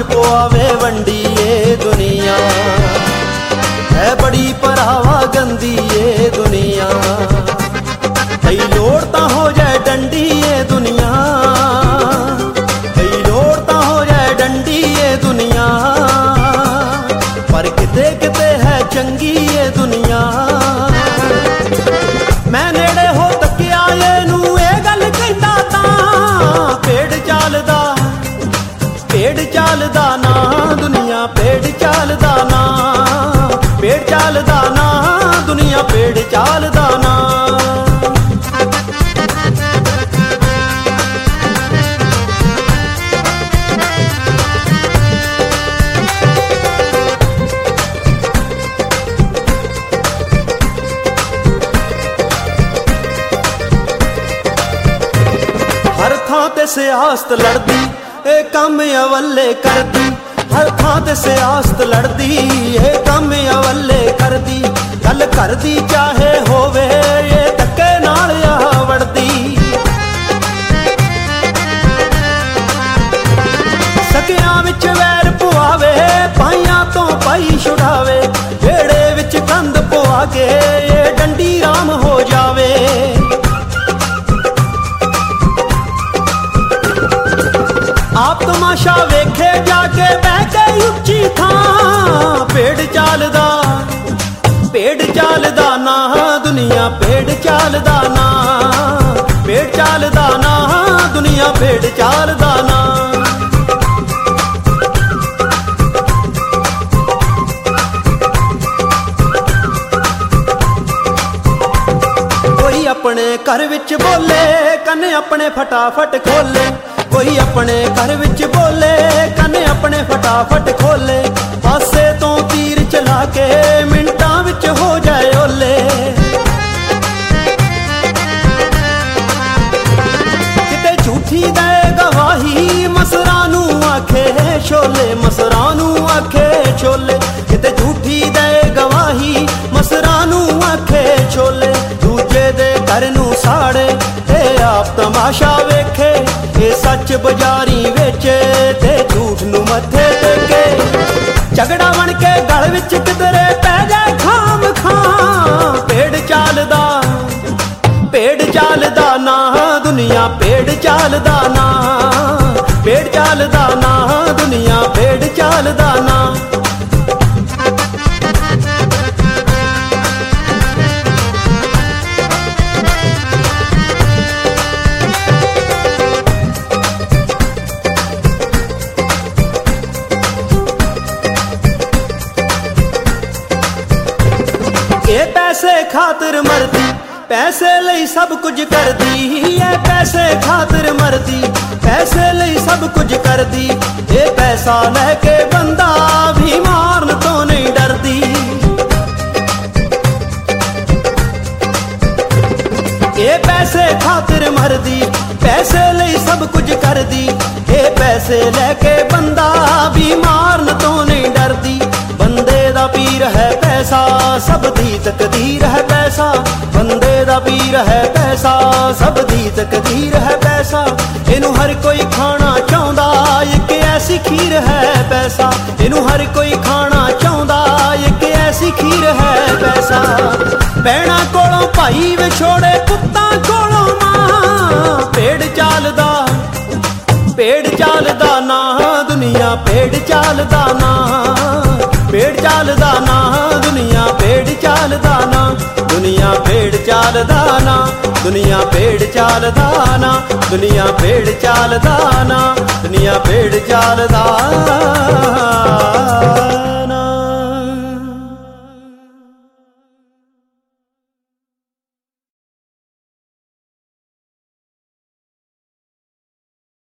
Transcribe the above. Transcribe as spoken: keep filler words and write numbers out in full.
च पवावे वंडी ये दुनिया, है बड़ी परावा गंदी ये दुनिया। कई लोड़ तां हो जाए डंडी ये दुनिया, कई लोड़ तां हो जाए डंडी ये दुनिया, पर किते किते है चंगी ये दुनिया। मैं नेड़े हो तकिया ये नू ये गल कहंदा तां पेड़ चालदा, पेड़ चालदा ना दुनिया, पेड़ चालदा ना, पेड़ चालदा ना दुनिया, पेड़ चालदा ना। हर थां ते सियासत लड़दी ए कम अवल्ले करदी, हर थां ते सियासत लड़दी ए कम अवल्ले करदी। गल करदी चाहे होवे ये धक्के नाल आवड़दी, सकियां विच वैर पवावे पाइयां तो पाई छुड़ावे, जेड़े विच कंध पवा के ये डंडी राम हो जावे। आप तमाशा वेखे जाके बह के उच्ची थां, पेड़ चालदा, पेड़ चालदा ना दुनिया, पेड़ चालदा ना, पेड़ चालदा ना दुनिया, पेड़ चालदा ना। कोई अपने घर विच बोले कन्ने अपने फटाफट खोले, कोई अपने घर विच बोले कन्ने अपने फटाफट खोले, पासे तो तीर चला के मिंटां विच हो जाए ओले। किते झूठी दे गवाही मसरां नू आखे छोले, मसरां नू आखे छोले, किते झूठी दे गवाही मसरां नू आखे छोले। दूजे दे घर नू साड़े ते आप तमाशा वेखे, ये सच बाजारी वेचे ते झूठ नू मथे टेके। झगड़ा बन के गल विच किधरे पै जाए खाम खां, पेड़ चालदा, पेड़ चालदा ना दुनिया, पेड़ चालदा ना, पेड़ चालदा ना दुनिया, पेड़ चालदा ना। ये पैसे खातिर मरदी, पैसे लई सब कुछ करदी, ये पैसे खातिर मरदी, पैसे लई सब कुछ करदी। ये पैसा लेके बंदा भी मारन तो नहीं डरदी, ये पैसे खातिर मरदी, पैसे लई सब कुछ करदी। ये पैसे लेके बंदा भी मारन तो नहीं डरदी। बंदे दा पीर है पैसा, सब दी तकदीर है पैसा, बंदे दा पीर है पैसा, सब दी तकदीर है पैसा। इनू हर कोई खाना चाहुंदा, एक ऐसी खीर है पैसा, इनू हर कोई खाना चाहुंदा, एक ऐसी खीर है पैसा। भैणा कोलों भाई विछोड़े, पुत्तां कोलों मां, पेड़ चालदा, पेड़ चालदा ना दुनिया, पेड़ चालदा ना, पेड़ चालदा ना दुनिया, पेड़ चालदा ना दुनिया, पेड़ चालदा ना दुनिया, पेड़ चालदा ना दुनिया, पेड़ चालदा ना दुनिया, पेड़ चालदा।